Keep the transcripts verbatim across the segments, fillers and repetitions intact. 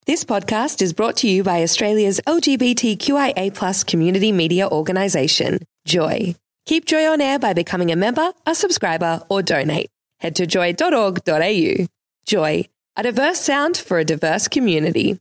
This podcast is brought to you by Australia's L G B T Q I A plus community media organisation, Joy. Keep Joy on air by becoming a member, a subscriber, or donate. Head to joy dot org dot a u. Joy, a diverse sound for a diverse community.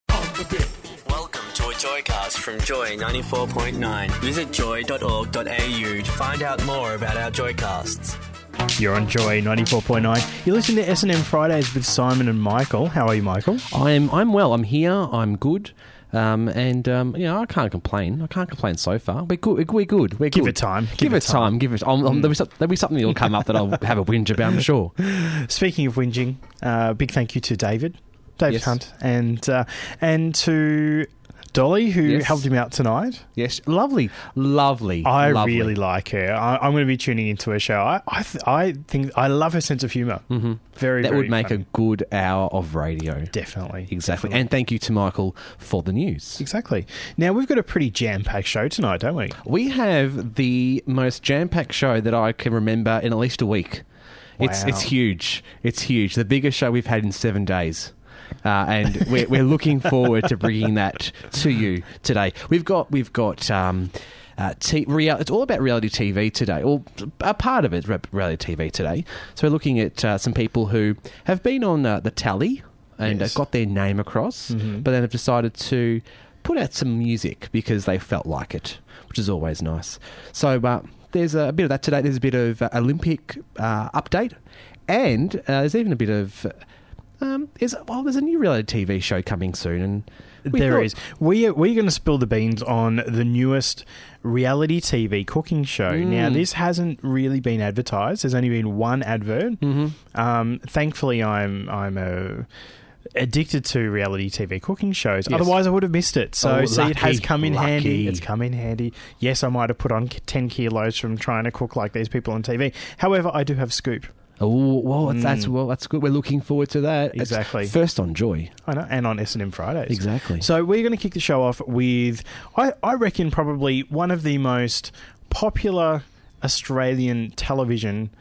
Welcome to a Joycast from Joy ninety-four point nine. Visit joy dot org dot a u to find out more about our Joycasts. You're on Joy ninety-four point nine. You're listening to S and M Fridays with Simon and Michael. How are you, Michael? I'm I'm well. I'm here. I'm good. Um, and, um, you know, I can't complain. I can't complain so far. We're good. We're good. We're Give good. it time. Give, Give it it time. time. Give it. Um, um, there'll, be some, there'll be something that'll come up that I'll have a whinge about, I'm sure. Speaking of whinging, uh, big thank you to David, David Yes. Hunt, and uh, and to Dolly, who Yes. helped him out tonight. Yes. Lovely. Lovely. I lovely. really like her. I, I'm going to be tuning into her show. I I, th- I think I love her sense of humour. Mm-hmm. Very, That very would make funny. a good hour of radio. Definitely. Exactly. Definitely. And thank you to Michael for the news. Exactly. Now, we've got a pretty jam-packed show tonight, don't we? We have the most jam-packed show that I can remember in at least a week. It's Wow. it's huge. It's huge. The biggest show we've had in seven days. Uh, and we're, we're looking forward to bringing that to you today. We've got we've got um, uh, t- real, it's all about reality T V today, or a part of it re- reality T V today. So we're looking at uh, some people who have been on uh, the tally and Yes. uh, got their name across, Mm-hmm. but then have decided to put out some music because they felt like it, which is always nice. So uh, there's a bit of that today. There's a bit of uh, Olympic uh, update, and uh, there's even a bit of. Uh, Um, is well, there's a new reality T V show coming soon, and we There thought- is. We are, we're going to spill the beans on the newest reality T V cooking show. Mm. Now, this hasn't really been advertised. There's only been one advert. Mm-hmm. Um, thankfully, I'm I'm a addicted to reality T V cooking shows. Yes. Otherwise, I would have missed it. So, Oh, see, it has lucky, come in handy. lucky. It's come in handy. Yes, I might have put on ten kilos from trying to cook like these people on T V. However, I do have Scoop. Oh, well, that's, that's Mm. well, that's good. We're looking forward to that. It's Exactly. first on Joy. I know, and on S and M Fridays. Exactly. So we're going to kick the show off with, I, I reckon, probably one of the most popular Australian television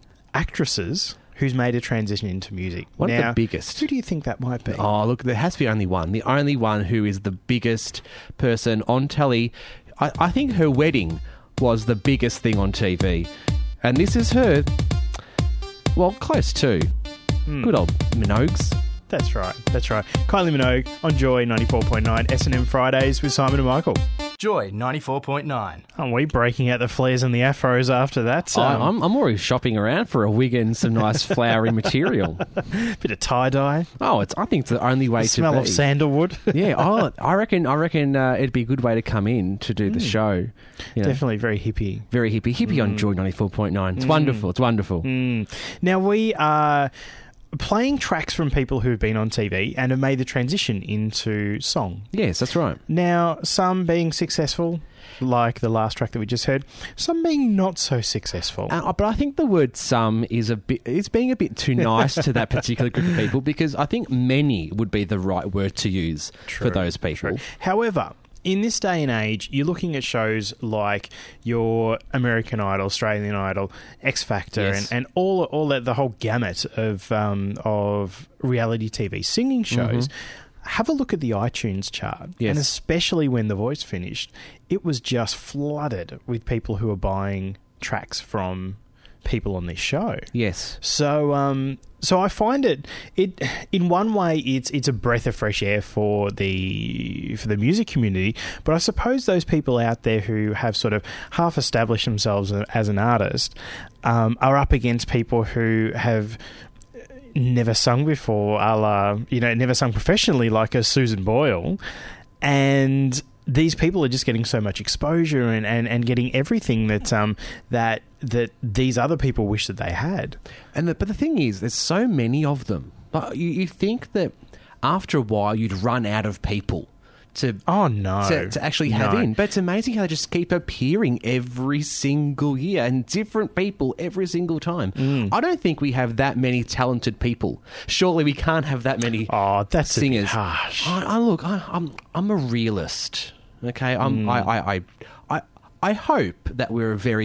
actresses who's made a transition into music. One of now, the biggest. Who do you think that might be? Oh, look, there has to be only one. The only one who is the biggest person on telly. I, I think her wedding was the biggest thing on T V, and this is her. Well, close to. Hmm. Good old Minogues. That's right. That's right. Kylie Minogue on Joy ninety-four point nine S and M Fridays with Simon and Michael. Joy ninety-four point nine. Aren't we breaking out the flares and the afros after that? I, Um, I'm, I'm already shopping around for a wig and some nice flowery material. bit of tie-dye. Oh, it's. I think it's the only way The to smell be. of sandalwood. Yeah, oh, I reckon. I reckon uh, it'd be a good way to come in to do the show. You know, Definitely very hippie. very hippie, hippie on Joy ninety-four point nine. It's wonderful. It's wonderful. Mm. Now, we are playing tracks from people who've been on T V and have made the transition into song. Yes, that's right. Now, some being successful, like the last track that we just heard, some being not so successful. Uh, but I think the word "some" is a bit. It's being a bit too nice to that particular group of people, because I think many would be the right word to use for those people. True. However, in this day and age, you're looking at shows like your American Idol, Australian Idol, X Factor, Yes. and, and all all that the whole gamut of um, of reality T V singing shows. Have a look at the iTunes chart, Yes. and especially when The Voice finished, it was just flooded with people who are buying tracks from people on this show. Yes. So, um, so I find it, it in one way, it's it's a breath of fresh air for the for the music community. But I suppose those people out there who have sort of half established themselves as an artist um, are up against people who have never sung before, a la, you know, never sung professionally, like a Susan Boyle, and these people are just getting so much exposure and, and, and getting everything that um that that these other people wish that they had. And the, but the thing is, there's so many of them. But you, you think that after a while you'd run out of people to Oh no, to, to actually have No. in. But it's amazing how they just keep appearing every single year and different people every single time. Mm. I don't think we have that many talented people. Surely we can't have that many Oh, that's a bit singers. harsh. I, I look, I, I'm I'm a realist. Okay, I'm Mm. I, I I I I hope that we're a very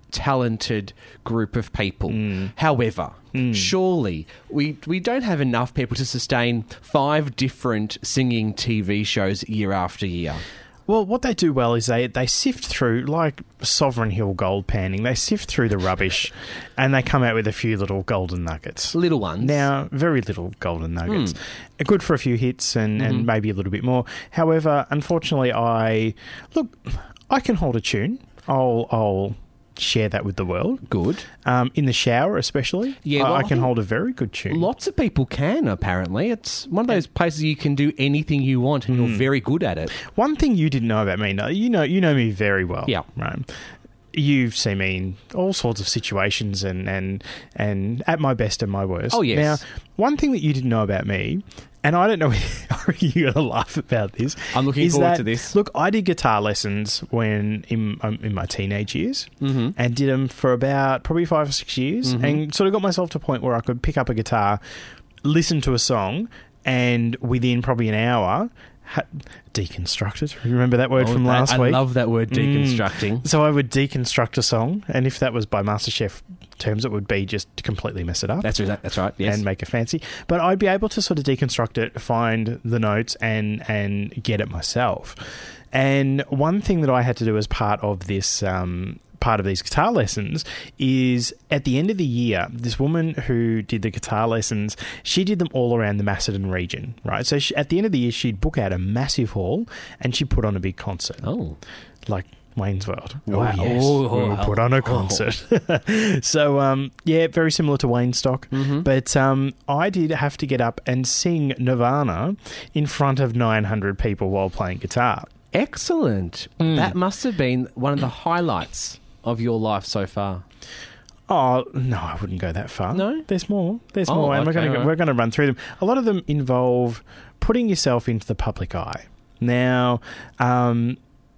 talented group of people. Mm. However, surely we we don't have enough people to sustain five different singing T V shows year after year. Well, what they do well is they, they sift through, like Sovereign Hill gold panning, they sift through the rubbish and they come out with a few little golden nuggets. Little ones. Now, very little golden nuggets. Mm. Good for a few hits and, mm-hmm. and maybe a little bit more. However, unfortunately, I... Look, I can hold a tune. I'll... I'll share that with the world. Good. Um, in the shower, especially. Yeah, well, I, I I can think hold a very good tune. Lots of people can, apparently. It's one of those places you can do anything you want and mm. you're very good at it. One thing you didn't know about me, no, you know, you know me very well. Yeah. Right. You've seen me in all sorts of situations and, and, and at my best and my worst. Oh, yes. Now, one thing that you didn't know about me, and I don't know if you're going to laugh about this. I'm looking is forward that, to this. Look, I did guitar lessons when in um, in my teenage years mm-hmm. and did them for about probably five or six years mm-hmm. and sort of got myself to a point where I could pick up a guitar, listen to a song, and within probably an hour... Ha- deconstructed. Remember that word oh, from that, last I week? I love that word, deconstructing. Mm. So I would deconstruct a song, and if that was by MasterChef terms, it would be just to completely mess it up. That's right. That's right. Yes, and make it fancy. But I'd be able to sort of deconstruct it, find the notes, and and get it myself. And one thing that I had to do as part of this. Um, part of these guitar lessons is at the end of the year, this woman who did the guitar lessons, she did them all around the Macedon region, right? So she, at the end of the year, she'd book out a massive hall and she put on a big concert. Oh. Like Wayne's World. Oh, wow. yes. Oh, we'll put on a concert. Oh. So, um, yeah, very similar to Wayne Stock. Mm-hmm. But um, I did have to get up and sing Nirvana in front of nine hundred people while playing guitar. Excellent. Mm. That must have been one of the highlights of your life so far. Oh, no, I wouldn't go that far. No? There's more. There's Oh, more. And okay, we're going right. to we're going to run through them. A lot of them involve putting yourself into the public eye. Now, um,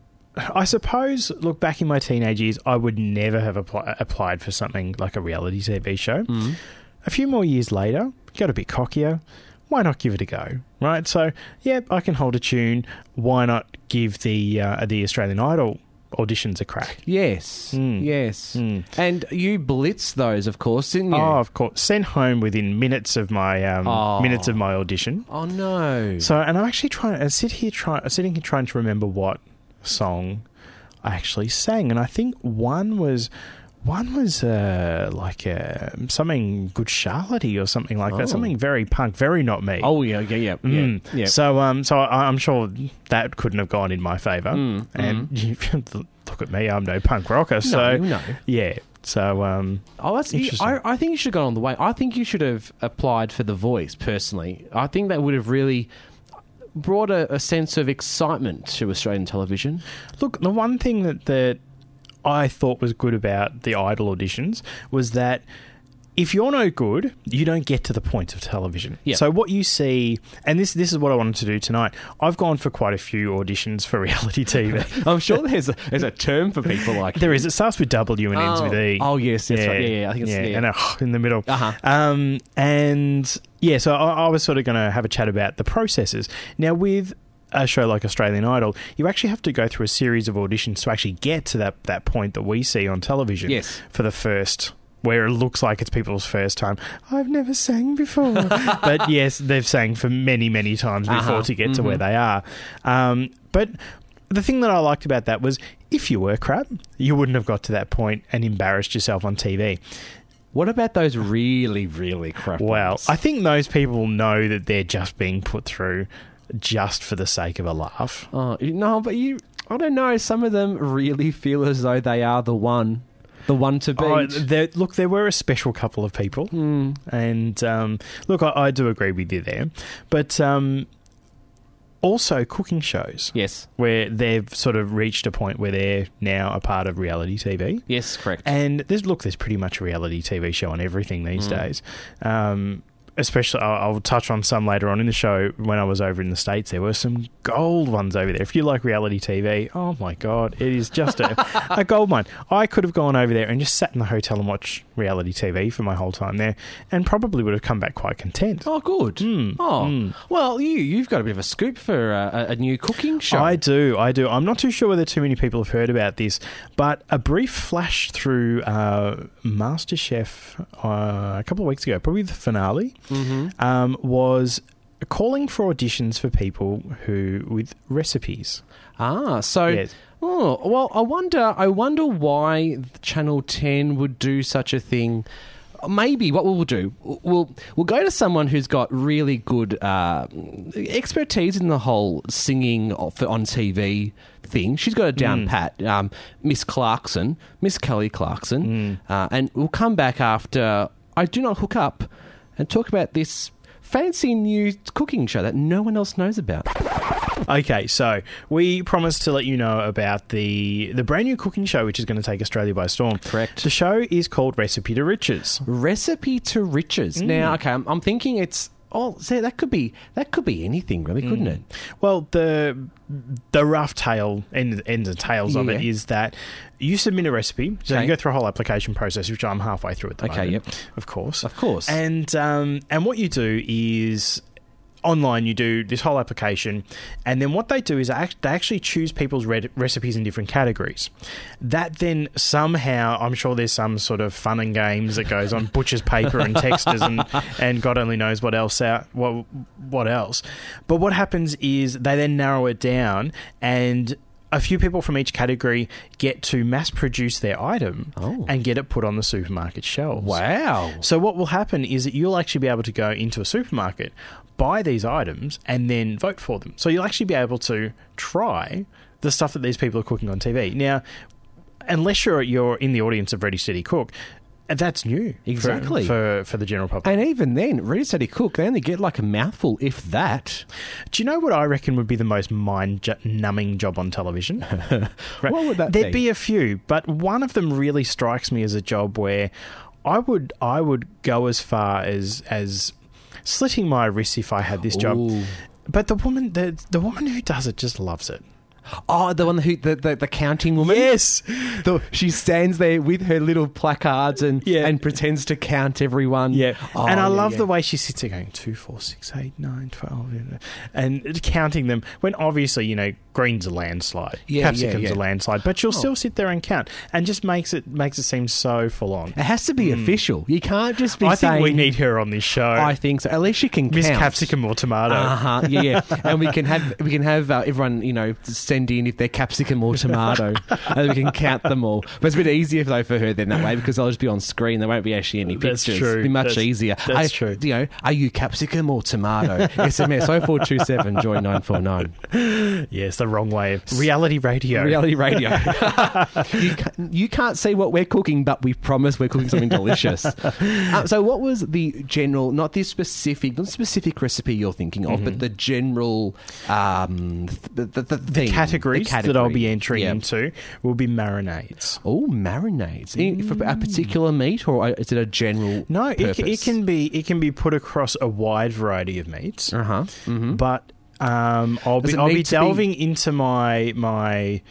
I suppose, look, back in my teenage years, I would never have apply, applied for something like a reality T V show. Mm. A few more years later, got a bit cockier. Why not give it a go, right? So, yeah, I can hold a tune. Why not give the uh, the Australian Idol auditions a crack? Yes, Mm. yes. Mm. And you blitzed those, of course, didn't you? Oh, of course. Sent home within minutes of my um, Oh. minutes of my audition. Oh, no. So, and I'm actually trying. I sit here trying, sitting here trying to remember what song I actually sang, and I think one was. One was uh, like uh, something Good Charlotte-y or something like Oh. that. Something very punk, very not me. Oh, yeah, yeah, yeah. Mm. yeah, yeah. So, um, so I, I'm sure that couldn't have gone in my favour. Mm, and you, look at me, I'm no punk rocker. So, no. yeah. So, um, Oh, that's Interesting. I, I think you should have gone on the way. I think you should have applied for The Voice, personally. I think that would have really brought a, a sense of excitement to Australian television. look, the one thing that that I thought was good about the Idol auditions was that if you're no good, you don't get to the point of television. Yeah. So what you see, and this this is what I wanted to do tonight. I've gone for quite a few auditions for reality T V. I'm sure there's a, there's a term for people like There is. It starts with W and ends Oh. with E. Oh, yes, that's right. Yeah, yeah, I think it's- yeah. and a in the middle. Uh-huh. Um, and yeah, so I, I was sort of going to have a chat about the processes. Now, with a show like Australian Idol, you actually have to go through a series of auditions to actually get to that, that point that we see on television. Yes. For the first, where it looks like it's people's first time. I've never sang before. But yes, they've sang for many, many times before Uh-huh. to get to Mhm. where they are. Um, but the thing that I liked about that was if you were crap, you wouldn't have got to that point and embarrassed yourself on T V. What about those really, really crap Well, ones? I think those people know that they're just being put through just for the sake of a laugh. Oh, you- no, but you... I don't know. Some of them really feel as though they are the one. The one to beat. Oh, there, look, there were a special couple of people. Mm. And um, look, I, I do agree with you there. But um, also cooking shows Yes. where they've sort of reached a point where they're now a part of reality T V. Yes, correct. And there's look, there's pretty much a reality T V show on everything these Mm. days. Um, especially, I'll, I'll touch on some later on in the show. When I was over in the States, there were some gold ones over there. If you like reality T V, oh my God, it is just a, a gold mine. I could have gone over there and just sat in the hotel and watched reality T V for my whole time there, and probably would have come back quite content. Oh, good. Mm, oh, mm. well, you, you've got a bit of a scoop for uh, a, a new cooking show. I do, I do. I'm not too sure whether too many people have heard about this, but a brief flash through uh, MasterChef uh, a couple of weeks ago, probably the finale, Mm-hmm. um, was calling for auditions for people who with recipes. Ah, so... Yes. Oh, well, I wonder I wonder why Channel ten would do such a thing. Maybe what we'll do, we'll we'll go to someone who's got really good uh, expertise in the whole singing for, on T V thing. She's got it down Mm. pat, um, Miss Clarkson, Miss Kelly Clarkson. Mm. Uh, and we'll come back after I Do Not Hook Up and talk about this fancy new cooking show that no one else knows about. Okay, so we promised to let you know about the the brand new cooking show which is going to take Australia by storm. Correct. The show is called Recipe to Riches. Recipe to Riches. Now, okay, I'm, I'm thinking it's... Oh, see, that could be that could be anything, really, couldn't it? Well, the the rough tail end, ends and tails of it Yeah. is that you submit a recipe, so Okay. you go through a whole application process, which I'm halfway through at the Okay, moment. yep. Of course, Of course. And um, and what you do is online you do this whole application, and then what they do is act- they actually choose people's red- recipes in different categories. That then somehow, I'm sure there's some sort of fun and games that goes on, butcher's paper and texters and, and God only knows what else out what what else. But what happens is they then narrow it down, and a few people from each category get to mass produce their item Oh. and get it put on the supermarket shelves. Wow. So what will happen is that you'll actually be able to go into a supermarket, buy these items, and then vote for them. So you'll actually be able to try the stuff that these people are cooking on T V. Now, unless you're you're in the audience of Ready Steady Cook, that's new for- Exactly. for for the general public. And even then, Ready Steady Cook, they only get like a mouthful, if that. Do you know what I reckon would be the most mind-numbing job on television? Right. What would that There'd be? be a few, but one of them really strikes me as a job where I would I would go as far as as slitting my wrists if I had this job. Ooh. But the woman the the woman who does it just loves it. Oh, the one who the, the, the counting woman. Yes. The, she stands there with her little placards and Yeah. and pretends to count everyone. Yeah, Oh, and I yeah, love yeah. the way she sits there going two, four, six, eight, nine, twelve, and counting them. When obviously, you know, green's a landslide, Yeah, capsicum's yeah, yeah. a landslide, but she'll Oh. still sit there and count, and just makes it makes it seem so full on. It has to be official. You can't just be I saying. think we need her on this show. I think so. At least she can Miss count. Capsicum or Tomato. Uh huh. Yeah, yeah. And we can have we can have uh, everyone, you know, send in if they're capsicum or tomato, and we can count them all. But it's a bit easier though for her then that way because they'll just be on screen. There won't be actually any That's pictures. true. It'll be much That's- easier. that's I- true. You know, are you capsicum or tomato? S M S oh four two seven joy nine four nine. Yes, the wrong way of reality radio. Reality radio. you, can't, you can't see what we're cooking, but we promise we're cooking something delicious. Uh, so, what was the general, not this specific, not the specific recipe you're thinking of, but the general, um, th- the the, the, The thing, categories the category. that I'll be entering Yeah. into will be marinades. Oh, marinades In- for a particular meat, or is it a general? No, it, purpose? it can be it can be put across a wide variety of meats. Uh huh. Mm-hmm. But um, I'll Does be it I'll need be to be- delving into my my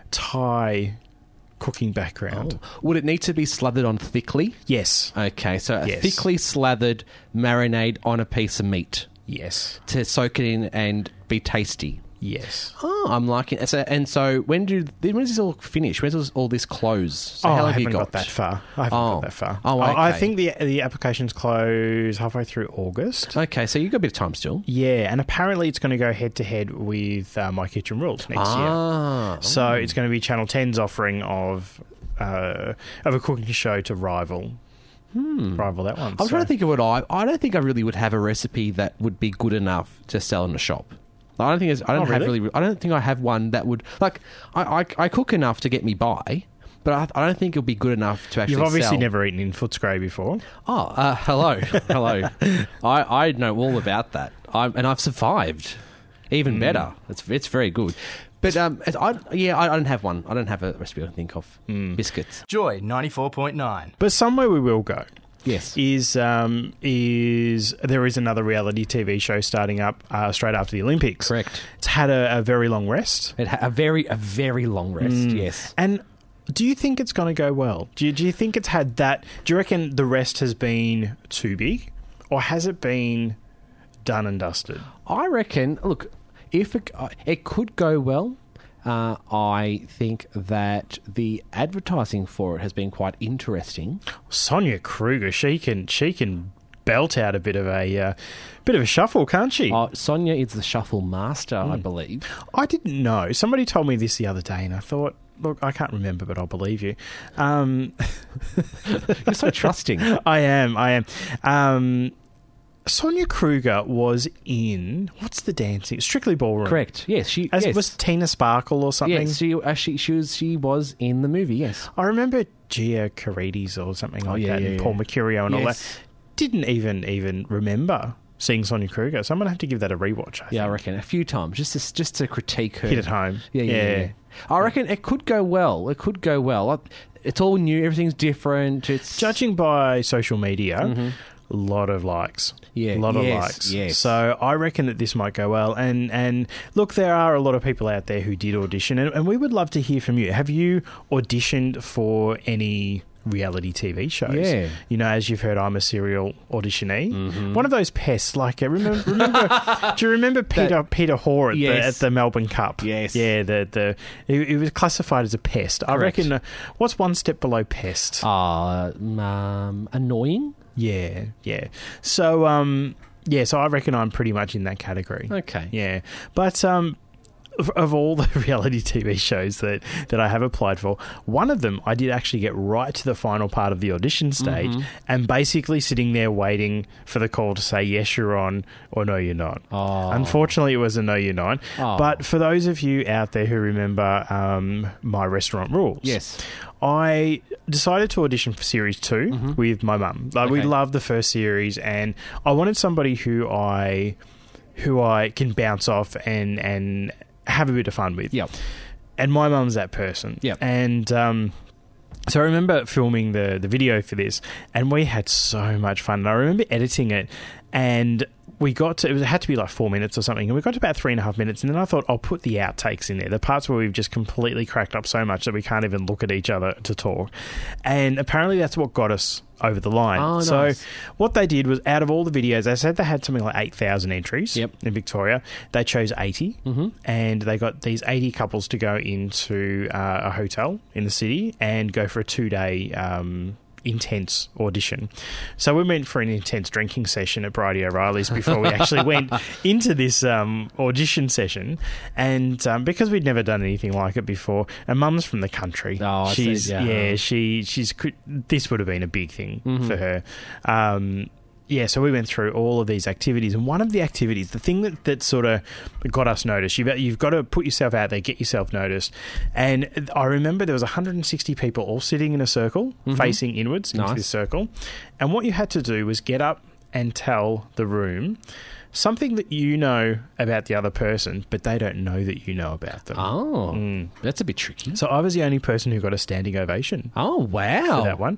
Thai cooking background. Oh. Would it need to be slathered on thickly? Yes, Okay, so a Yes. thickly slathered marinade on a piece of meat yes, to soak it in and be tasty. yes. Oh, I'm liking it. So, and so, when do when does this all finish? When does all this close? So oh, how I long have haven't you got? that far. I haven't Oh. got that far. Oh, I, I okay. think the the applications close halfway through August. Okay, so you've got a bit of time still. Yeah, and apparently it's going to go head to head with uh, My Kitchen Rules next year. Ah, So it's going to be Channel ten's offering of uh, of a cooking show to rival rival that one. I'm So- trying to think of what I. I don't think I really would have a recipe that would be good enough to sell in a shop. I don't think it's, I don't Oh, have really? really. I don't think I have one that would like. I I, I cook enough to get me by, but I, I don't think it'll be good enough to actually. You've obviously sell. never eaten in Footscray before. Oh, uh, hello, hello. I, I know all about that, I'm, and I've survived. Even Hmm. better. It's it's very good. But um, it's- I, yeah, I, I don't have one. I don't have a recipe I can think of. Hmm. Biscuits. Joy ninety-four point nine. But somewhere we will go. Yes. is um, is there is another reality T V show starting up uh, straight after the Olympics. Correct. It's had a, a very long rest. It ha- a very a very long rest. Yes. And do you think it's going to go well? Do you, do you think it's had that? Do you reckon the rest has been too big, or has it been done and dusted? I reckon. Look, if it, uh, it could go well. Uh, I think that the advertising for it has been quite interesting. Sonia Kruger, she can she can belt out a bit of a uh, bit of a shuffle, can't she? Uh, Sonia is the shuffle master, I believe. I didn't know. Somebody told me this the other day, and I thought, look, I can't remember, but I'll believe you. Um, You're so trusting. I am. I am. Um, Sonia Kruger was in what's the dancing? Strictly Ballroom. Correct. Yes, she As yes. was Tina Sparkle or something. Yes, she, uh, she she was she was in the movie. Yes. I remember Gia Carides or something like yeah, that, yeah, and yeah. Paul Mercurio and all that. Yes. Didn't even even remember seeing Sonia Kruger, so I'm gonna have to give that a rewatch. I Yeah, I think. reckon a few times just to just to critique her. Hit it home. Yeah, yeah, yeah. yeah. I reckon it could go well. It could go well. I- It's all new. Everything's different. It's Judging by social media, a lot of likes. Yeah, a lot of yes, likes. yes. So I reckon that this might go well. And and look, there are a lot of people out there who did audition, and, and we would love to hear from you. Have you auditioned for any reality T V shows? Yeah. You know, as you've heard, I'm a serial auditionee. One of those pests, like uh, remember, remember do you remember Peter Peter Hoare at, Yes. the, at the Melbourne Cup? Yes. Yeah, the the it, it was classified as a pest. I Correct. reckon. Uh, what's one step below pest? uh, um, annoying. Yeah, yeah. So, um, yeah, so I reckon I'm pretty much in that category. Okay. Yeah. But um, of, of all the reality T V shows that, that I have applied for, one of them I did actually get right to the final part of the audition stage and basically sitting there waiting for the call to say, yes, you're on, or no, you're not. Oh. Unfortunately, it was a no, you're not. Oh. But for those of you out there who remember um, My Restaurant Rules, Yes. I decided to audition for series two with my mum. Like we Okay. loved the first series, and I wanted somebody who I who I can bounce off and and have a bit of fun with. Yep. And my mum's that person. Yep. And um, so I remember filming the the video for this, and we had so much fun. And I remember editing it, and we got to, it was- it had to be like four minutes or something, and we got to about three and a half minutes, and then I thought, I'll put the outtakes in there, the parts where we've just completely cracked up so much that we can't even look at each other to talk. And apparently that's what got us over the line. Oh, so nice. what they did was, out of all the videos, they said they had something like eight thousand entries Yep. in Victoria. They chose eighty, and they got these eighty couples to go into uh, a hotel in the city and go for a two-day um, intense audition. So we went for an intense drinking session at Bridie O'Reilly's before we actually went into this um, audition session. And um, because we'd never done anything like it before, and Mum's from the country, Oh, I see, she's yeah. yeah, she she's this would have been a big thing for her. Um, yeah, so we went through all of these activities, and one of the activities, the thing that, that sort of got us noticed, you've, you've got to put yourself out there, get yourself noticed. And I remember there was one hundred sixty people all sitting in a circle, facing inwards into Nice. this circle. And what you had to do was get up and tell the room something that you know about the other person, but they don't know that you know about them. Oh, that's a bit tricky. So I was the only person who got a standing ovation Oh, wow. for that one.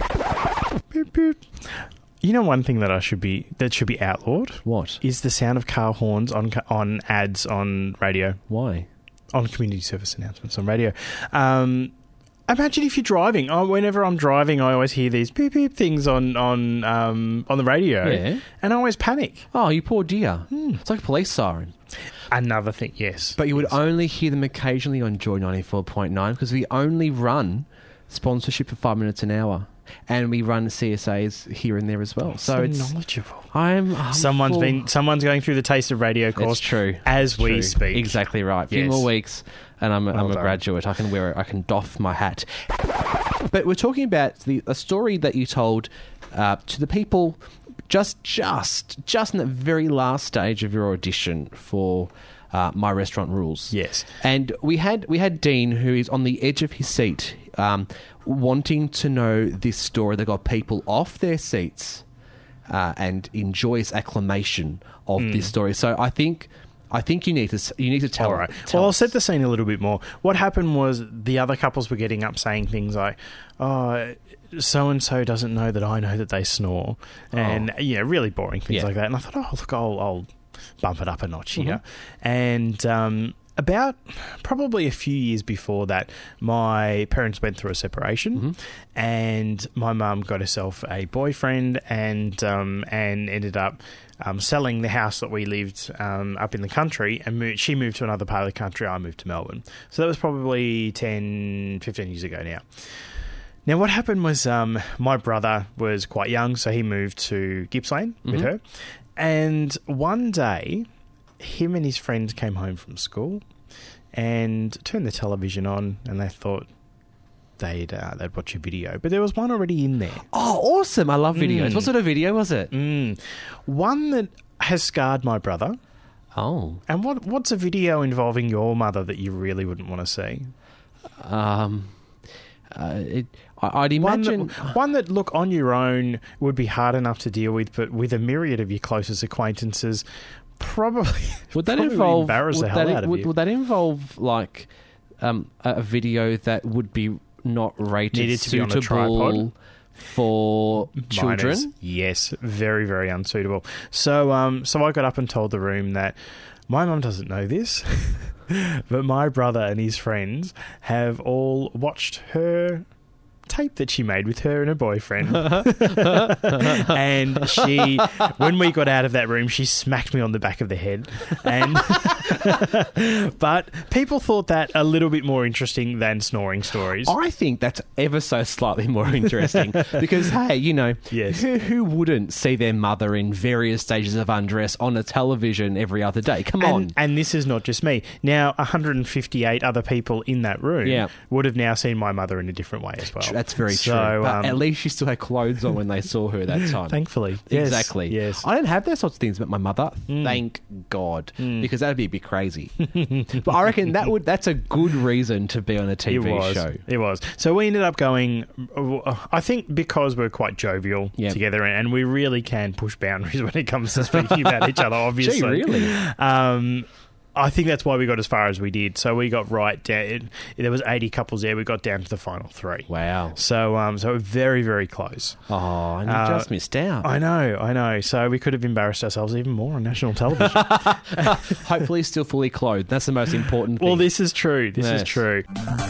Boop, boop. You know, one thing that I should be that should be outlawed What? is the sound of car horns on ca- on ads on radio, Why? on community service announcements on radio. Um, imagine if you're driving. Oh, whenever I'm driving, I always hear these beep beep things on on um, on the radio, Yeah. and I always panic. Oh, you poor dear. It's like a police siren. Another thing, yes, But you would yes. only hear them occasionally on Joy ninety-four point nine because we only run sponsorship for five minutes an hour. And we run C S As here and there as well. So, so it's... knowledgeable. I'm, I'm Someone's full- been someone's going through the taste of radio course. It's true. as It's we true. speak. Exactly right. A few Yes. more weeks, and I'm a, Well I'm a done. graduate. I can wear it. I can doff my hat. But we're talking about the a story that you told uh, to the people just just just in the very last stage of your audition for uh, My Restaurant Rules. Yes. And we had we had Dean, who is on the edge of his seat, um, wanting to know this story that got people off their seats uh, and in joyous acclamation of this story. So I think I think you need to s- you need to tell. All right. tell Well, I'll us. set the scene a little bit more. What happened was the other couples were getting up saying things like, oh, so-and-so doesn't know that I know that they snore. And, Oh. yeah, really boring things Yeah. like that. And I thought, oh, look, I'll, I'll bump it up a notch here. Mm-hmm. And um, about probably a few years before that, my parents went through a separation Mm-hmm. and my mum got herself a boyfriend and um, and ended up um, selling the house that we lived um, up in the country, and moved, she moved to another part of the country. I moved to Melbourne. So that was probably ten, fifteen years ago now. Now, what happened was um, my brother was quite young, so he moved to Gippsland with Mm-hmm. her. And one day, him and his friends came home from school and turned the television on, and they thought they'd uh, they'd watch a video. But there was one already in there. Oh, awesome! I love videos. Mm. What sort of video was it? Mm. One that has scarred my brother. Oh, And what what's a video involving your mother that you really wouldn't want to see? um, uh, it, I, I'd One imagine. that, one that, look, on your own would be hard enough to deal with, but with a myriad of your closest acquaintances, probably Would that probably involve? embarrass would the hell that, out of would, you. would that involve like um, a a video that would be not rated Needed to be on a suitable tripod? for children? Minors. Yes, very, very unsuitable. So, um, so I got up and told the room that my mum doesn't know this, but my brother and his friends have all watched her tape that she made with her and her boyfriend. And she, when we got out of that room, she smacked me on the back of the head. And but people thought that a little bit more interesting than snoring stories. I think that's ever so slightly more interesting because, hey, you know, Yes. who, who wouldn't see their mother in various stages of undress on a television every other day? Come on. And, and this is not just me. Now, one hundred fifty-eight other people in that room Yeah. would have now seen my mother in a different way as well. That's very So, true. But um, at least she still had clothes on when they saw her that time. Thankfully. Yes, Exactly. Yes. I don't have those sorts of things about my mother. Thank God. Because that'd be a bit crazy. But I reckon that would that's a good reason to be on a T It V was. show. It was. So we ended up going, uh, I think because we're quite jovial Yep. together and we really can push boundaries when it comes to speaking about each other, obviously. Gee, really? Um, I think that's why we got as far as we did. So we got right down. It, there was eighty couples there. We got down to the final three. Wow. So, um, so very, very close. Oh, and you Uh, just missed out. I know, I know. So we could have embarrassed ourselves even more on national television. Hopefully still fully clothed. That's the most important thing. Well, this is true. This is Yes. true.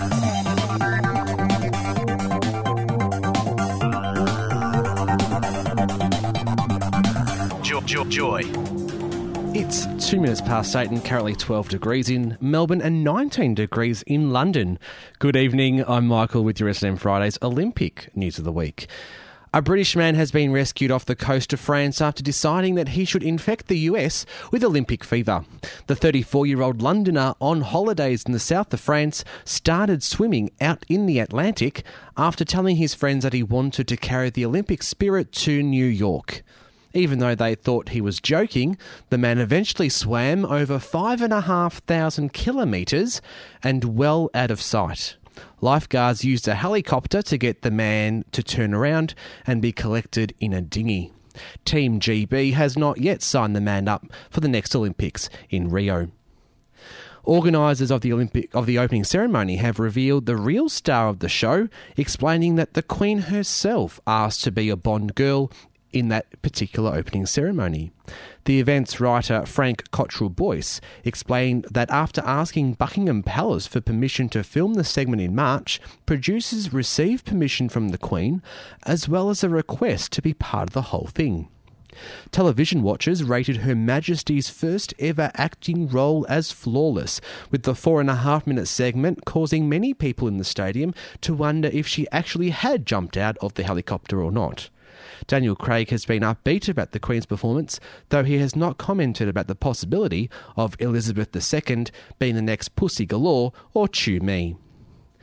Joy. Joy. Joy. It's two minutes past eight and currently twelve degrees in Melbourne and nineteen degrees in London. Good evening, I'm Michael with your S and M Fridays Olympic News of the Week. A British man has been rescued off the coast of France after deciding that he should infect the U S with Olympic fever. The thirty-four-year-old Londoner on holidays in the south of France started swimming out in the Atlantic after telling his friends that he wanted to carry the Olympic spirit to New York. Even though they thought he was joking, the man eventually swam over five and a half thousand kilometres and well out of sight. Lifeguards used a helicopter to get the man to turn around and be collected in a dinghy. Team G B has not yet signed the man up for the next Olympics in Rio. Organisers of the Olympic of the opening ceremony have revealed the real star of the show, explaining that the Queen herself asked to be a Bond girl in that particular opening ceremony. The event's writer Frank Cottrell Boyce explained that after asking Buckingham Palace for permission to film the segment in March, producers received permission from the Queen, as well as a request to be part of the whole thing. Television watchers rated Her Majesty's first ever acting role as flawless, with the four and a half minute segment causing many people in the stadium to wonder if she actually had jumped out of the helicopter or not. Daniel Craig has been upbeat about the Queen's performance, though he has not commented about the possibility of Elizabeth the Second being the next Pussy Galore or Chew Me.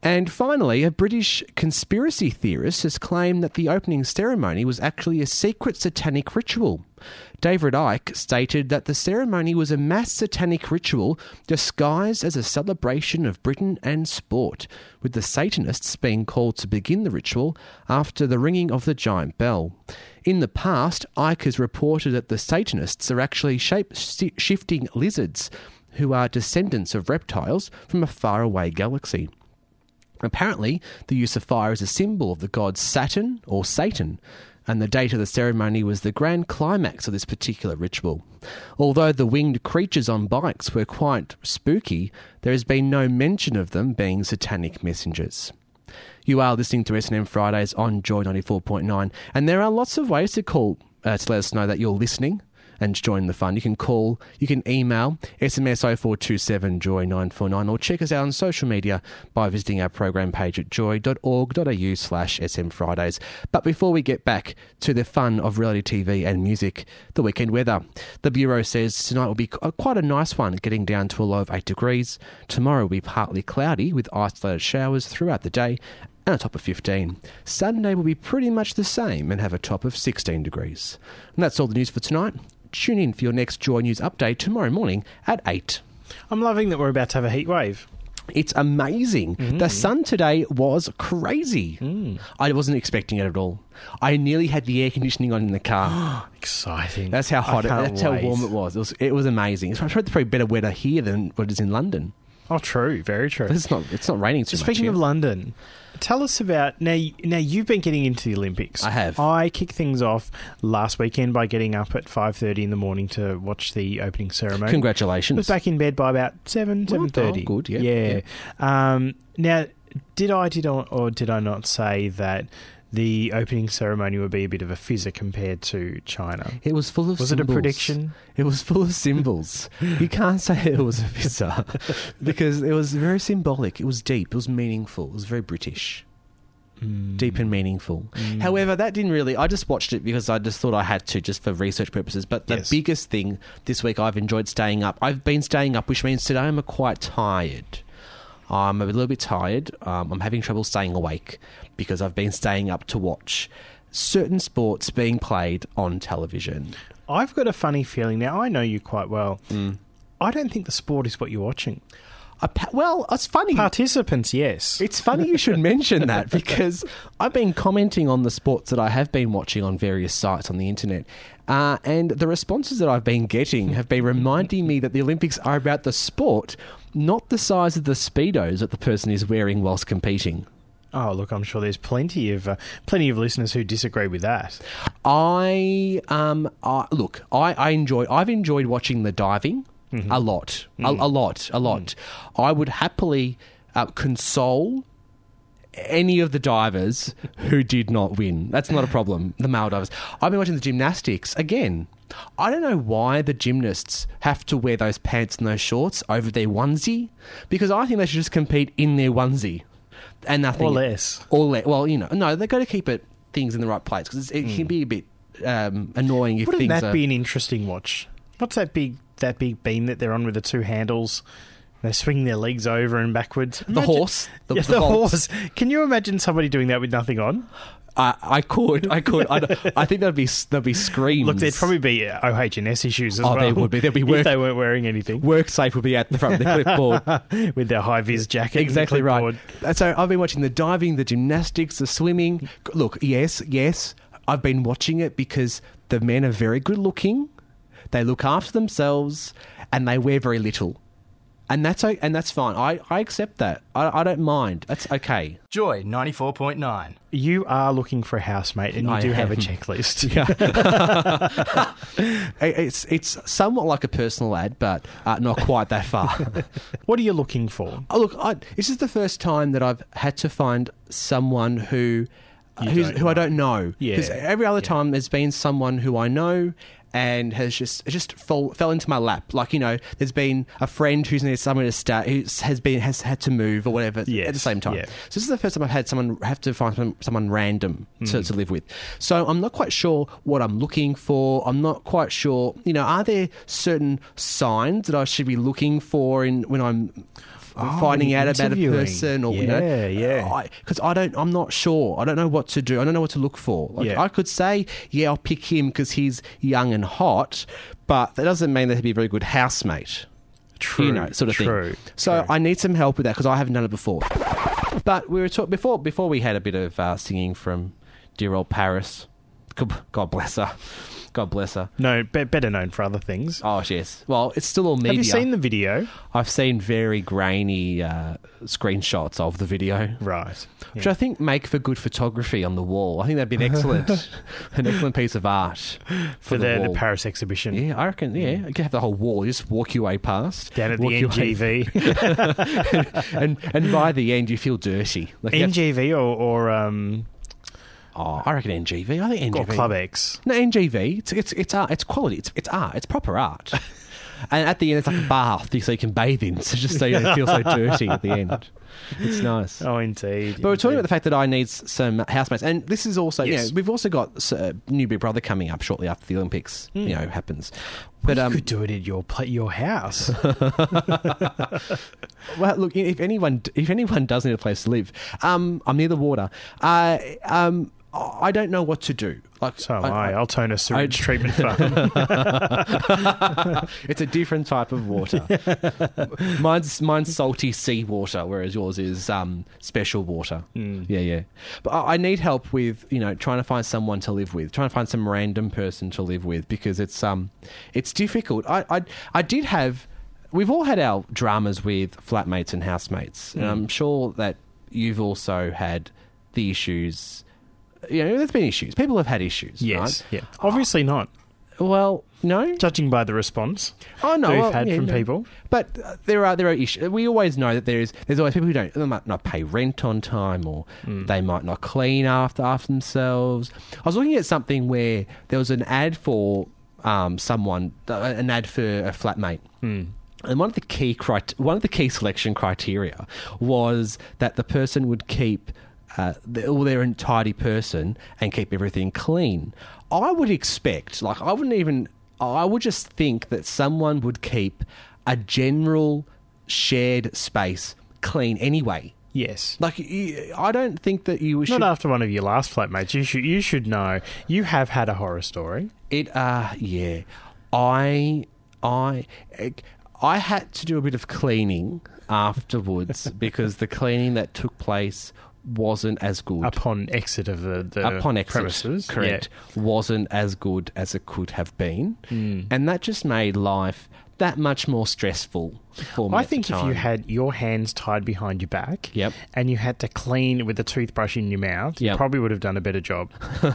And finally, a British conspiracy theorist has claimed that the opening ceremony was actually a secret satanic ritual. David Icke stated that the ceremony was a mass satanic ritual disguised as a celebration of Britain and sport, with the Satanists being called to begin the ritual after the ringing of the giant bell. In the past, Icke has reported that the Satanists are actually shape-shifting lizards who are descendants of reptiles from a faraway galaxy. Apparently, the use of fire is a symbol of the god Saturn or Satan, and the date of the ceremony was the grand climax of this particular ritual. Although the winged creatures on bikes were quite spooky, there has been no mention of them being satanic messengers. You are listening to S and M Fridays on Joy ninety-four point nine, and there are lots of ways to call uh, to let us know that you're listening and join the fun. You can call, you can email, S M S oh four two seven joy nine four nine, or check us out on social media by visiting our program page at joy.org.au slash smfridays. But before we get back to the fun of reality T V and music, the weekend weather. The Bureau says tonight will be quite a nice one, getting down to a low of eight degrees. Tomorrow will be partly cloudy with isolated showers throughout the day and a top of fifteen. Sunday will be pretty much the same and have a top of sixteen degrees. And that's all the news for tonight. Tune in for your next Joy News update tomorrow morning at eight. I'm loving that we're about to have a heat wave. It's amazing. Mm. The sun today was crazy. Mm. I wasn't expecting it at all. I nearly had the air conditioning on in the car. Exciting. That's how hot it, that's wait. how warm it was. It was it was amazing. It's probably better weather here than what it is in London. Oh, true. Very true. But it's not it's not raining too Speaking much. Speaking of London, tell us about... Now, now, you've been getting into the Olympics. I have. I kicked things off last weekend by getting up at five thirty in the morning to watch the opening ceremony. Congratulations. I was back in bed by about seven, seven thirty. Oh, good, yeah. Yeah. yeah. Um, now, did I, did I, or did I not say that the opening ceremony would be a bit of a fizzer compared to China? It was full of was symbols. Was it a prediction? It was full of symbols. You can't say it was a fizzer because it was very symbolic. It was deep. It was meaningful. It was very British. Mm. Deep and meaningful. Mm. However, that didn't really... I just watched it because I just thought I had to, just for research purposes. But the yes. biggest thing this week, I've enjoyed staying up. I've been staying up, which means today I'm quite tired. I'm a little bit tired. Um, I'm having trouble staying awake because I've been staying up to watch certain sports being played on television. I've got a funny feeling now. I know you quite well. Mm. I don't think the sport is what you're watching. Uh, pa- well, it's funny. Participants, yes. It's funny you should mention that because I've been commenting on the sports that I have been watching on various sites on the internet. Uh, and the responses that I've been getting have been reminding me that the Olympics are about the sport, not the size of the Speedos that the person is wearing whilst competing. Oh, look, I'm sure there's plenty of uh, plenty of listeners who disagree with that. I um, I, look, I, I enjoy. I've enjoyed watching the diving mm-hmm. a lot, mm. a, a lot, a lot. Mm. I would happily uh, console any of the divers who did not win. That's not a problem. The male divers. I've been watching the gymnastics again. I don't know why the gymnasts have to wear those pants and those shorts over their onesie, because I think they should just compete in their onesie. And nothing, or less, or less. Well, you know, no, they've got to keep it things in the right place because it mm. can be a bit um, annoying if Wouldn't things. Wouldn't that are... be an interesting watch? What's that big that big beam that they're on with the two handles? They swing their legs over and backwards. The imagine, horse, the, yes, the, the horse. Can you imagine somebody doing that with nothing on? I, I could, I could. I, I think there'd be there'd be screams. Look, there'd probably be O H and S issues as oh, well. there would be. There'd be work, if they weren't wearing anything. WorkSafe would be at the front of the clipboard with their high vis jacket. Exactly right. So I've been watching the diving, the gymnastics, the swimming. Look, yes, yes, I've been watching it because the men are very good looking. They look after themselves, and they wear very little. And that's and that's fine. I, I accept that. I, I don't mind. That's okay. Joy ninety-four point nine. You are looking for a housemate, and you I do am. have a checklist. Yeah. it's it's somewhat like a personal ad, but uh, not quite that far. What are you looking for? Oh, look, I, this is the first time that I've had to find someone who who's, who know. I don't know. Yeah. Because every other yeah. time there's been someone who I know and has just just fall, fell into my lap. Like, you know, there's been a friend who's needed somewhere to stay, who has been has had to move or whatever yes. at the same time. Yeah. So this is the first time I've had someone have to find someone, someone random to, mm. to live with. So I'm not quite sure what I'm looking for. I'm not quite sure, you know, are there certain signs that I should be looking for in when I'm of Oh, finding the out about a interviewing. person, or you Yeah, know, yeah. because I, I don't, I'm not sure. I don't know what to do. I don't know what to look for. Like, Yeah. I could say, yeah, I'll pick him because he's young and hot, but that doesn't mean that he'd be a very good housemate. True, You know, sort of true, thing. So true. I need some help with that because I haven't done it before. But we were talking before. Before we had a bit of uh, singing from dear old Paris. God God bless her. God bless her. No, be- better known for other things. Oh yes. Well, it's still all media. Have you seen the video? I've seen very grainy uh, screenshots of the video, Right. which I think make for good photography on the wall. I think that'd be an excellent, an excellent piece of art For the, the, the wall. Paris exhibition. Yeah, I reckon. Yeah, you could have the whole wall. You just walk your way past Down at walk the your N G way- V. and and by the end you feel dirty. Like you have- N G V or, or, um, oh, I reckon N G V. I think N G or V. Club X. No, N G V. It's it's it's art. It's quality. It's it's art. It's proper art. And at the end, it's like a bath so you can bathe in, so just so you don't feel so dirty at the end. It's nice. Oh, indeed. But we're talking about the fact that I need s- some housemates, and this is also, Yes. you know, we've also got uh, new Big Brother coming up shortly after the Olympics, you know, happens. But you um, could do it at your pla- your house. well, look, if anyone if anyone does need a place to live, um, I'm near the water. Uh, um, I don't know what to do. Like, So am I. I'll turn a sewage I- treatment farm. It's a different type of water. mine's mine's salty sea water, whereas yours is um, special water. Hmm. Yeah, yeah. But I, I need help with, you know, trying to find someone to live with, trying to find some random person to live with, because it's um it's difficult. I I, I did have. We've all had our dramas with flatmates and housemates, and I'm sure that you've also had the issues. You know, there's been issues. People have had issues. Yes. Right? Yeah. Obviously not. Well, no. Judging by the response Oh no, we've well, had yeah, from no. people. But uh, there are there are issues. We always know that there is. There's always people who don't. They might not pay rent on time, or they might not clean after after themselves. I was looking at something where there was an ad for um, someone, uh, an ad for a flatmate. And one of the key crit- one of the key selection criteria was that the person would keep. Uh, the, or they're a tidy person and keep everything clean. I would expect, like, I wouldn't even, I would just think that someone would keep a general shared space clean anyway. Yes. Like, you, I don't think that you should. Not after one of your last flatmates. You should you should know. You have had a horror story. It, uh, yeah. I, I, I had to do a bit of cleaning afterwards because the cleaning that took place wasn't as good. Upon exit of the, the Upon exit, premises. correct, wasn't as good as it could have been. Hmm. And that just made life that much more stressful for me. I at think the if you time. had your hands tied behind your back Yep. and you had to clean with a toothbrush in your mouth, you Yep. probably would have done a better job.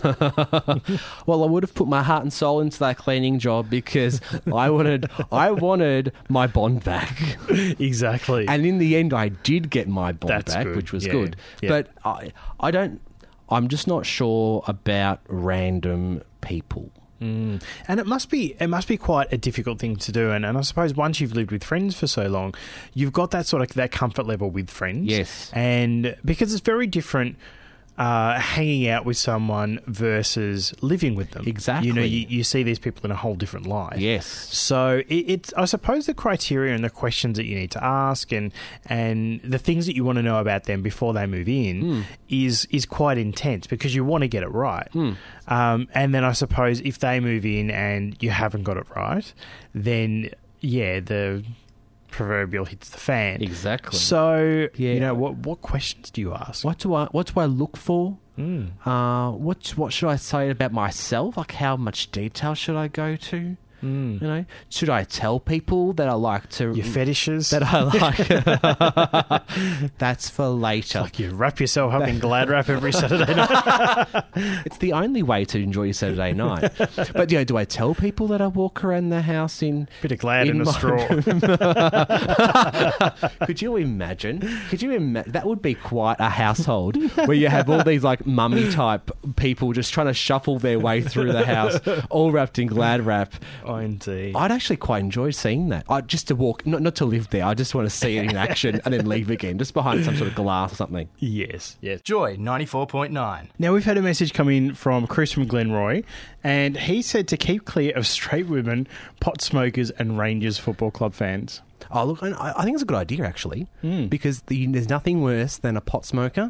Well, I would have put my heart and soul into that cleaning job because I wanted, I wanted my bond back. Exactly. And in the end, I did get my bond That's back, good, which was yeah, good. yeah. But I, I don't. I'm just not sure about random people. Mm. And it must be it must be quite a difficult thing to do, and, and I suppose once you've lived with friends for so long, you've got that sort of that comfort level with friends. Yes. And because it's very different uh, hanging out with someone versus living with them. Exactly. You know, you, you see these people in a whole different light. Yes. So it, it's, I suppose, the criteria and the questions that you need to ask, and and the things that you want to know about them before they move in, Hmm. is is quite intense because you want to get it right. Um, and then I suppose if they move in and you haven't got it right, then yeah, the proverbial hits the fan. Exactly. So Yeah. you know, what what questions do you ask? What do I what do I look for? Mm. Uh, what what should I say about myself? Like, how much detail should I go to? Mm. You know, should I tell people that I like to Your fetishes? that I like? That's for later. like you wrap yourself up in Glad wrap every Saturday night. It's the only way to enjoy your Saturday night. But you know, do I tell people that I walk around the house in? Bit of Glad in in a my straw. Could you imagine? Could you imagine? That would be quite a household where you have all these like mummy type people just trying to shuffle their way through the house, all wrapped in Glad wrap. Oh, indeed. I'd actually quite enjoy seeing that. I just to walk, not not to live there. I just want to see it in action and then leave again, just behind some sort of glass or something. Yes, yes. Joy ninety-four point nine. Now, we've had a message come in from Chris from Glenroy, and he said to keep clear of straight women, pot smokers, and Rangers Football Club fans. Oh, look, I, I think it's a good idea, actually, Mm. because the, there's nothing worse than a pot smoker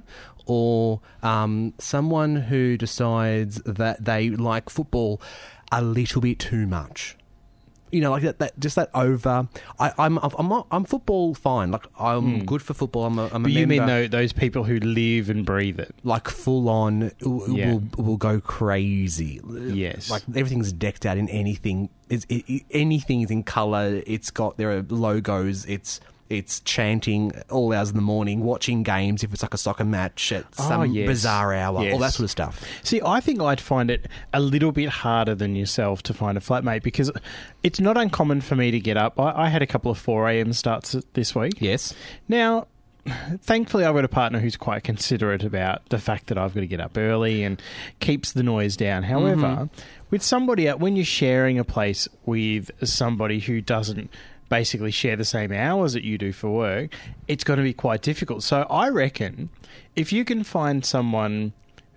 or um, someone who decides that they like football a little bit too much. You know, like that, that just that over. I, I'm, I'm, not, I'm football fine. Like I'm Mm. good for football. I'm a, I'm a But you member. mean tho- those people who live and breathe it? Like full on, will, Yeah. will, will go crazy. Yes. Like everything's decked out in anything. It's, it, it, anything is in color. It's got there are logos. It's it's chanting all hours in the morning, watching games if it's like a soccer match at Oh, some yes. bizarre hour, Yes. all that sort of stuff. See, I think I'd find it a little bit harder than yourself to find a flatmate because it's not uncommon for me to get up. I, I had a couple of four a.m. starts this week. Yes. Now, thankfully, I've got a partner who's quite considerate about the fact that I've got to get up early and keeps the noise down. However, Mm-hmm. with somebody, when you're sharing a place with somebody who doesn't basically share the same hours that you do for work, it's going to be quite difficult. So I reckon if you can find someone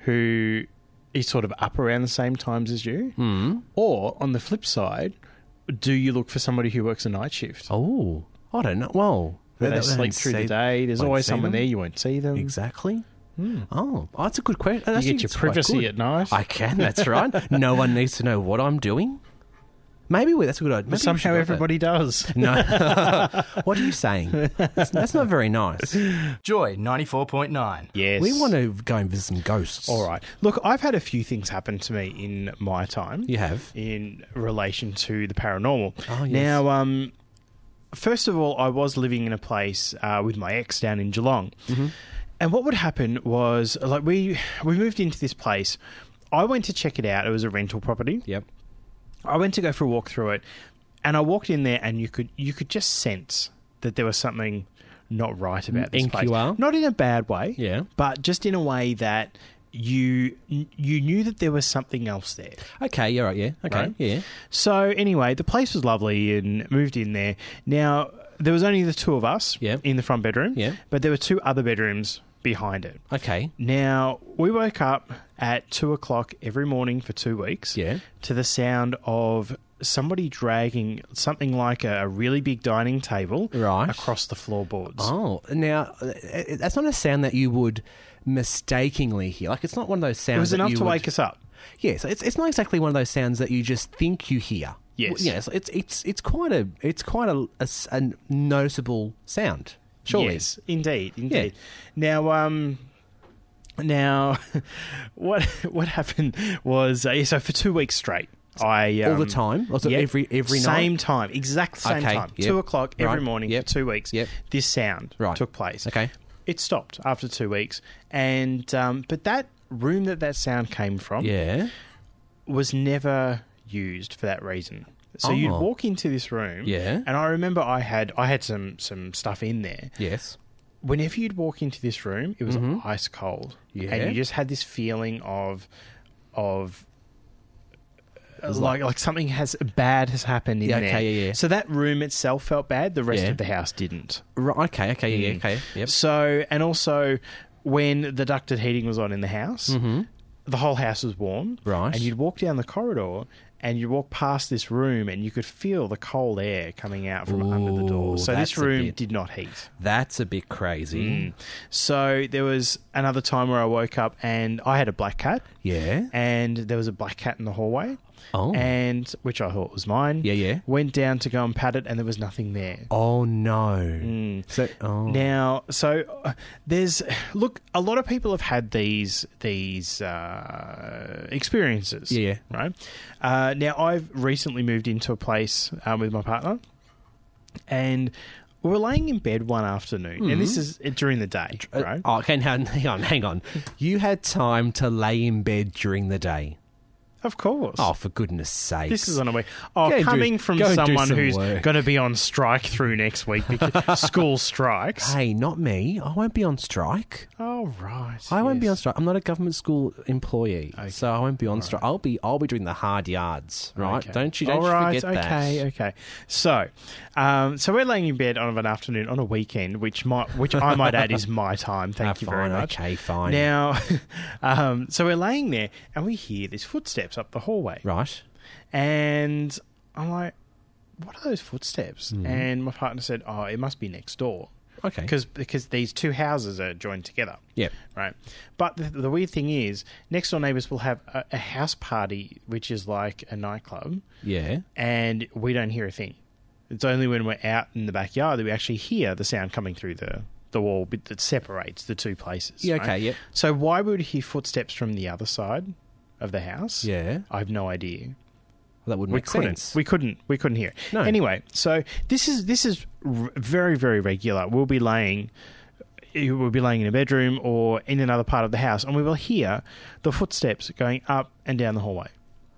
who is sort of up around the same times as you, Mm. or on the flip side, do you look for somebody who works a night shift? Oh, I don't know. Well, Where they I sleep don't through the see- day. There's won't always see someone them. there. You won't see them. Exactly. Oh, oh, that's a good question. You get your privacy at night. I can. That's right. No one needs to know what I'm doing. Maybe we, that's a good idea. Maybe we But somehow should write that. everybody does. No. What are you saying? That's, that's not very nice. Joy ninety-four point nine. Yes. We want to go and visit some ghosts. All right. Look, I've had a few things happen to me in my time. You have? In relation to the paranormal. Oh, yes. Now, um, first of all, I was living in a place uh, with my ex down in Geelong. Mm-hmm. And what would happen was, like, we we moved into this place. I went to check it out. It was a rental property. Yep. I went to go for a walk through it, and I walked in there, and you could you could just sense that there was something not right about this N Q R? place. Not in a bad way, Yeah. but just in a way that you you knew that there was something else there. Okay, you're right, yeah. Okay, Right. yeah. So anyway, the place was lovely and moved in there. Now, there was only the two of us Yeah. in the front bedroom, Yeah. but there were two other bedrooms behind it. Okay. Now, we woke up at two o'clock every morning for two weeks Yeah. to the sound of somebody dragging something like a, a really big dining table Right. across the floorboards. Oh, now, uh, that's not a sound that you would mistakenly hear. Like, it's not one of those sounds It was that enough you to would- wake us up. Yes, it's it's not exactly one of those sounds that you just think you hear. Yes. Yes, it's it's it's quite a it's quite a, a s- a noticeable sound. Surely. Yes, indeed, indeed. Now, um, now, what what happened was uh, yeah, so for two weeks straight, I um, All the time? Also yeah, every- every night? same time, exact same Okay, time, yep. two o'clock every Right, morning yep, for two weeks. yep. This sound Right. took place. Okay. It stopped after two weeks, and um, but that room that that sound came from Yeah. was never used for that reason. So you'd Oh. walk into this room, Yeah. and I remember I had I had some some stuff in there. Yes. Whenever you'd walk into this room, it was Mhm. ice cold, Yeah. and you just had this feeling of of uh, like like something has bad has happened in Yeah, there. okay, yeah, yeah. So that room itself felt bad. The rest Yeah. of the house didn't. Right. Okay. Okay. Yeah. Mm. Okay. Yep. So and also when the ducted heating was on in the house, Mhm. the whole house was warm. Right. And you'd walk down the corridor. And you'd walk past this room, and you could feel the cold air coming out from under the door. Ooh, So that's this a room bit- did not heat. That's a bit crazy. Mm. So there was another time where I woke up and I had a black cat, Yeah. and there was a black cat in the hallway, Oh. and which I thought was mine. Yeah, yeah. Went down to go and pat it, and there was nothing there. Oh no. Mm. So. Oh. Now, so uh, there's look. A lot of people have had these these uh, experiences. Yeah, yeah. Right. Uh, now, I've recently moved into a place um, with my partner, and we were laying in bed one afternoon, and this is during the day, Uh, right? Oh, okay, hang on, hang on, hang on. You had time to lay in bed during the day. Of course. Oh, for goodness sake. This is on a week. Oh, Go and do- coming from go and do someone some who's work. going to be on strike through next week because school strikes. Hey, not me. I won't be on strike. Oh, right. I won't be yes. on strike. I'm not a government school employee, Okay. so I won't be on strike. I'll be I'll be doing the hard yards, right? Okay. Don't you don't All you right, forget okay, that. okay. So, um, so we're laying in bed on an afternoon on a weekend, which might, which I might add is my time. Thank Ah, you fine, very much. Okay, fine. Now, um, so we're laying there and we hear these footsteps up the hallway, right. and I'm like, what are those footsteps? Mm. And my partner said, oh, it must be next door. Okay. Because because these two houses are joined together. Yep. Right. But the, the weird thing is, next door neighbours will have a, a house party, which is like a nightclub, Yeah. and we don't hear a thing. It's only when we're out in the backyard that we actually hear the sound coming through the, the wall bit that separates the two places. Yeah, right? okay, yep. So why would we hear footsteps from the other side of the house? Yeah. I have no idea. Well, that wouldn't We make couldn't. sense. We couldn't. We couldn't hear. No. Anyway, so this is this is r- very very regular. We'll be laying, we'll be laying in a bedroom or in another part of the house, and we will hear the footsteps going up and down the hallway.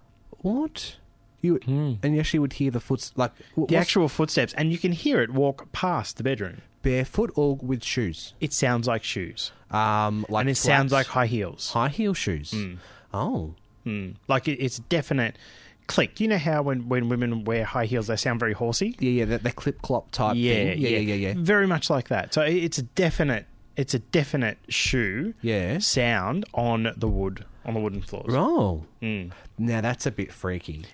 What? You and you actually would hear the foot like wh- The what's- actual footsteps, and you can hear it walk past the bedroom. barefoot or with shoes. It sounds like shoes, Um, like and it flat- sounds like high heels. high heel shoes. Oh, Mm. Like it, it's definite click. You know how when, when women wear high heels, they sound very horsey. yeah, yeah, that, that clip clop type Yeah, thing. Yeah, yeah, yeah, yeah. Very much like that. So it- it's a definite. It's a definite shoe Yeah. sound on the wood, on the wooden floors. Oh, Mm. now that's a bit freaky.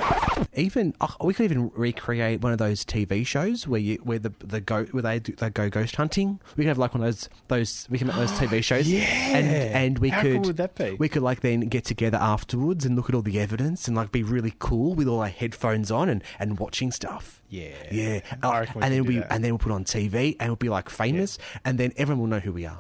Even oh, we could even recreate one of those T V shows where you where the the go where they do, they go ghost hunting. We could have like one of those those we can make those T V shows. Yeah. and and we How could cool would that be? we could like then get together afterwards and look at all the evidence and like be really cool with all our headphones on and, and watching stuff. Yeah. Yeah, I Oh, reckon we and then can do we that. and then we'll put on T V and we'll be like famous, and then everyone will know who we are.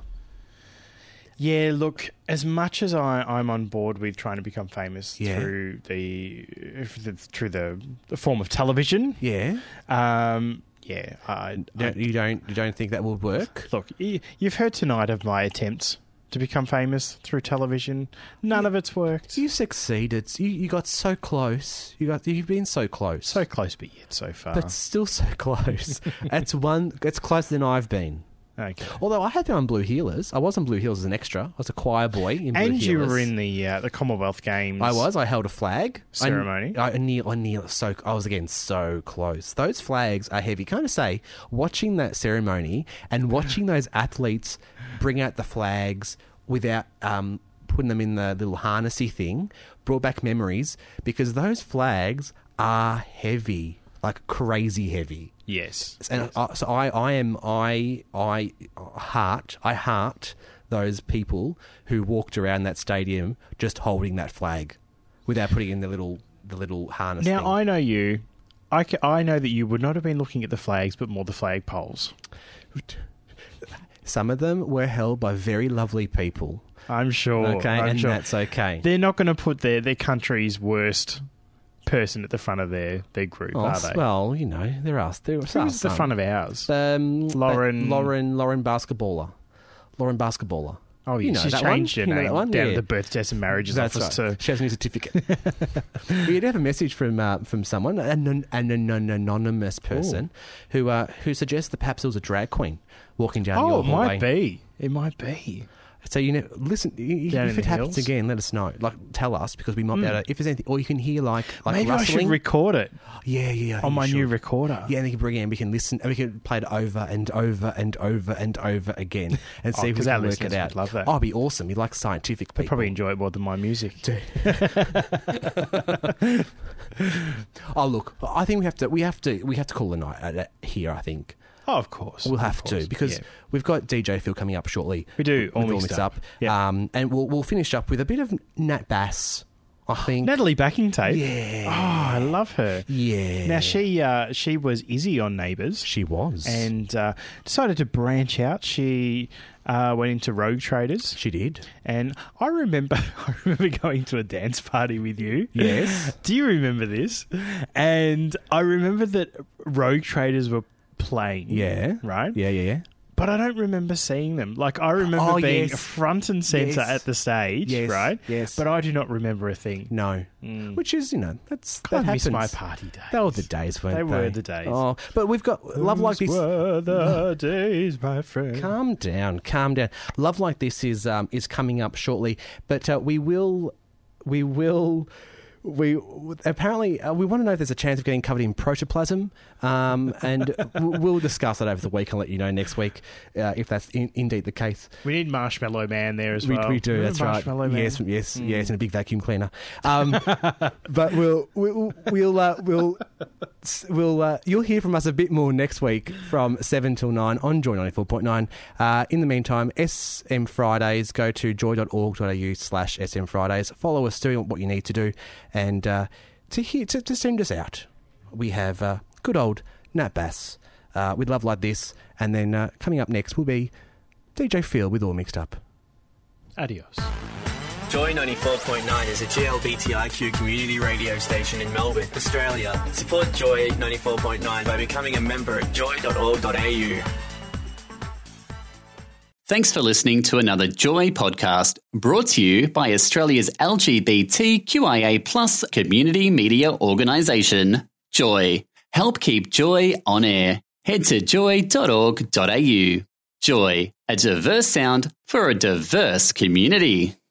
Yeah, look, as much as I, I'm on board with trying to become famous Yeah. through the through the, the form of television, Yeah, um, yeah, I, don't, I, you don't you don't think that will work? look, y- you've heard tonight of my attempts to become famous through television. None of it's worked. You succeeded. You you got so close. You got you've been so close. So close, but yet so far. but still so close. That's one. That's closer than I've been. okay. Although I have been on Blue Heelers. I was on Blue Heelers as an extra. I was a choir boy in Blue And you Heelers. were in the uh, the Commonwealth Games. I was. I held a flag Ceremony. I, I near. I near. So I was again so close. Those flags are heavy. Can I just say, watching that ceremony and watching those athletes bring out the flags without um, putting them in the little harnessy thing brought back memories, because those flags are heavy, like crazy heavy. Yes. And I, so I, I am, I, I heart, I heart those people who walked around that stadium just holding that flag without putting in the little, the little harness. Now, thing. I know you. I, ca- I know that you would not have been looking at the flags, but more the flag poles. Some of them were held by very lovely people. I'm sure. Okay, I'm and sure. that's okay. They're not going to put their, their country's worst person at the front of their, their group, Oh, are s- they? well, you know, there are there are Who's at the front of ours? um, Lauren- uh, Lauren, Lauren Basketballer, Lauren Basketballer. Oh, yeah, you know she's that changed one? her You know name that one? down Yeah. to the Birth, Deaths and Marriages That's office right. to... She has a new certificate. We did have a message from uh, from someone, an, an, an, an anonymous person, who uh, who suggests that perhaps it was a drag queen walking down Oh, your it hallway. might be. It might be. So you know, listen. y- Down If in it the happens hills? again, let us know. Like, tell us, because we might be able to. If there's anything, or you can hear like like Maybe I rustling. should record it yeah, yeah, I think on you my new should. recorder. Yeah, and we can bring it in. We can listen, and we can play it over and over and over and over again, and Oh, see if we 'cause our can work listeners it would out. love that. Oh, it'd be awesome. You like scientific people. They probably enjoy it more than my music. Oh, look, I think we have to. We have to. We have to call a night at it here. I think Oh, of course. we'll of have to course. because Yeah. we've got D J Phil coming up shortly. We do, with all All mixed Mixed up. Up, Yeah. um, and we'll we'll finish up with a bit of Nat Bass. I think. Natalie Backingtape. Yeah. Oh, I love her. Yeah. Now, she uh, she was Izzy on Neighbours. She was, and uh, decided to branch out. She uh, went into Rogue Traders, she did. and I remember I remember going to a dance party with you. Yes. Do you remember this? And I remember that Rogue Traders were playing. Yeah. Right. Yeah, yeah, yeah. But I don't remember seeing them. Like, I remember Oh, being yes. front and centre Yes. at the stage, Yes, right? yes. But I do not remember a thing. No, Mm. which is you know that's God, that I miss happens. my party days. They were the days, weren't They they? were the days. Oh, but we've got love like Those this. were the days, my friend. Calm down, calm down. Love like this is um, is coming up shortly, but uh, we will we will we apparently uh, we want to know if there's a chance of getting covered in protoplasm, um, and we'll, we'll discuss it over the week and let you know next week uh, if that's in, indeed the case. We need Marshmallow Man there as we, well. We do. Remember That's right. Marshmallow Man? Yes, yes, mm. yes, in a big vacuum cleaner. Um, but we'll we'll we'll uh, we'll, we'll uh, you'll hear from us a bit more next week from seven till nine on Joy ninety-four point nine. Uh, in the meantime, S M Fridays. Go to joy dot org dot a u slash S M Fridays. Follow us, do what you need to do, and uh, to hear to, to send us out. We have uh, good old Nat Bass uh, with Love Like This, and then uh, coming up next will be D J Phil with All Mixed Up. Adios. Joy ninety-four point nine is a G L B T I Q community radio station in Melbourne, Australia. Support Joy ninety-four point nine by becoming a member at joy dot org dot a u. Thanks for listening to another Joy podcast brought to you by Australia's L G B T Q I A plus community media organisation, Joy. Help keep Joy on air. Head to joy dot org dot a u. Joy, a diverse sound for a diverse community.